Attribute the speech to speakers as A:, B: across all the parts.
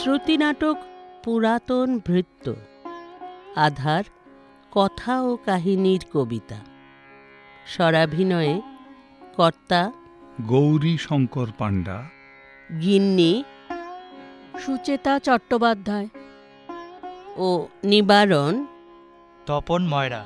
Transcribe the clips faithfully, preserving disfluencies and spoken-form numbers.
A: শ্রুতিনাটক পুরাতন ভৃত্য, আধার কথা ও কাহিনীর কবিতা। স্বরাভিনয়ে কর্তা
B: গৌরী শঙ্কর পাণ্ডা,
A: গিন্নি
C: সুচেতা চট্টোপাধ্যায়
A: ও নিবারণ
D: তপন ময়রা।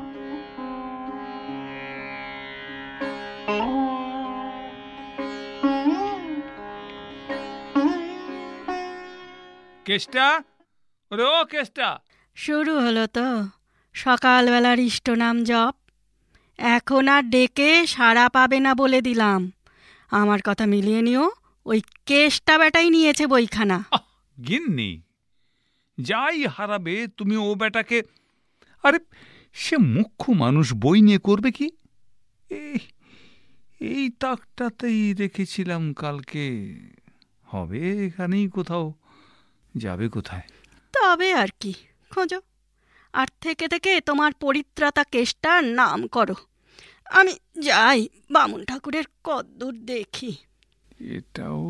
B: কেষ্টা, ওরে ও কেষ্টা।
C: শুরু হলো তো সকালবেলার ইষ্টনাম জপ। এখন আর ডেকে সাড়া পাবে না বলে দিলাম। আমার কথা মিলিয়ে নিও, ওই কেষ্টা বেটাই নিয়েছে বইখানা।
B: গিন্নি, যাই হারাবে তুমি ও বেটাকে। আরে সে মুখ্য মানুষ, বই নিয়ে করবে কি? এই এই তাকটাতেই রেখেছিলাম কালকে। হবে এখানেই কোথাও, যাবে কোথায়?
C: তবে আর কি, খোঁজো। আর থেকে থেকে তোমার পরিত্রাতা কেষ্টার নাম করো। আমি যাই বামুন ঠাকুরের কদ্দূর দেখি।
B: এটাও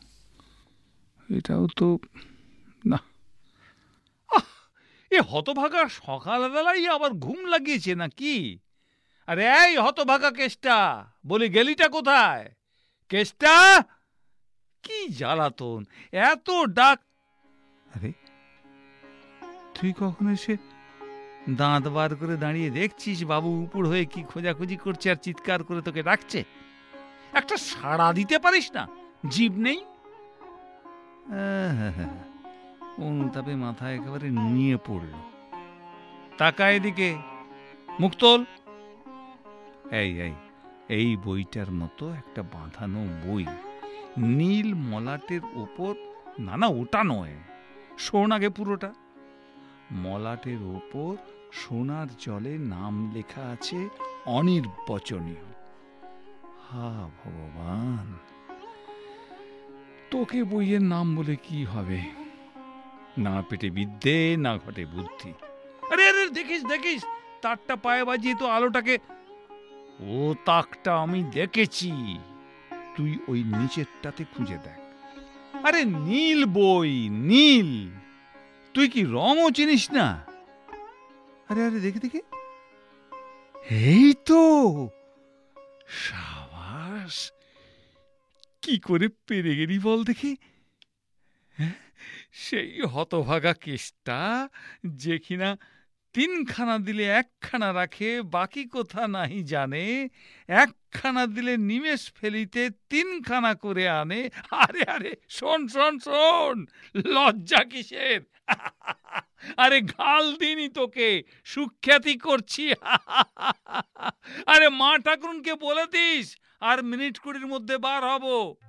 B: এটাও তো না। এ হতভাগা সকালবেলাই আবার ঘুম লাগিয়েছে নাকি? আরে এই হতভাগা কেষ্টা, বলি গেলিটা কোথায়? কেষ্টা, কি জ্বালাতন, এত ডাক। আরে তুই কখন এসে দাঁত বার করে দাঁড়িয়ে দেখছিস বাবু উপর হয়ে কি খোঁজাখুঁজি করছে আর চিৎকার করে তোকে ডাকছে? একটা সাড়া দিতে পারিস না? জীব নেই? অনুতাপে মাথা একেবারে নিয়ে পড়ল। তাকা এদিকে, মুখ তোল। এই এই এই বইটার মতো একটা বাঁধানো বই, নীল মলাটের ওপর। না না, ওটা নয়, শোন আগে পুরোটা। মলাটের ওপর সোনার জলে নাম লেখা আছে অনির্বচনীয়। হা ভগবান, তোকে বইয়ের নাম বলে কি হবে? না পেটে বিদ্যে, না ঘটে বুদ্ধি। আরে আরে দেখিস দেখিস, তারটা পায়ে বাজিয়ে তো আলোটাকে। ও তাকটা আমি দেখেছি, তুই ওই নিচেরটাতে খুঁজে দেখ। আরে নীল বই, নীল। তুই কি রঙও চিনিস না? আরে আরে দেখে দেখে, এই তো, সাবাস। কি করে পেরে গেলি বল দেখি? সেই হতভাগা কেষ্টা যে কিনা তিনখানা দিলে একখানা রাখে, বাকি কথা নাহি জানে। একখানা দিলে নিমেষ ফেলিতে তিনখানা করে আনে। আরে আরে শোন শোন শোন, লজ্জা কিসের? আরে গাল দিনি তোকে, সুখ্যাতি করছি। আরে মা ঠাকুরকে বলে দিস, আর মিনিট কুড়ির মধ্যে বার হব।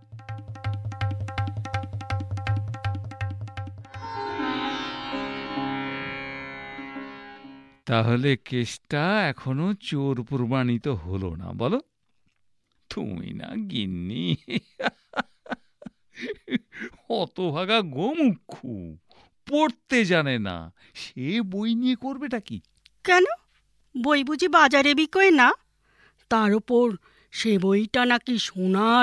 B: তাহলে কেসটা এখনো চোর প্রমাণিত হলো না, বলো? তুমি না গিন্নি, হতভাগা গোমুখু, পড়তে জানে না, সে বই নিয়ে করবেটা কি?
C: কেন, বই বুঝি বাজারে বিকোয় না? তার উপর সে বইটা নাকি সোনার